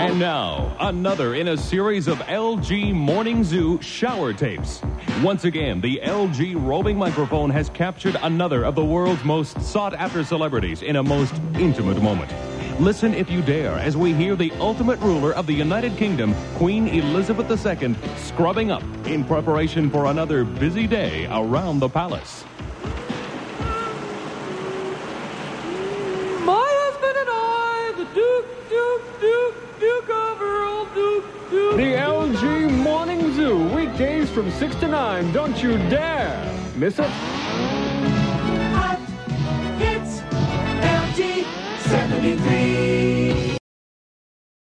And now, another in a series of LG Morning Zoo shower tapes. Once again, the LG roving microphone has captured another of the world's most sought-after celebrities in a most intimate moment. Listen if you dare as we hear the ultimate ruler of the United Kingdom, Queen Elizabeth II, scrubbing up in preparation for another busy day around the palace. My husband and I, the Duke of Earl, Duke. The LG Morning Zoo, weekdays from 6 to 9. Don't you dare miss it.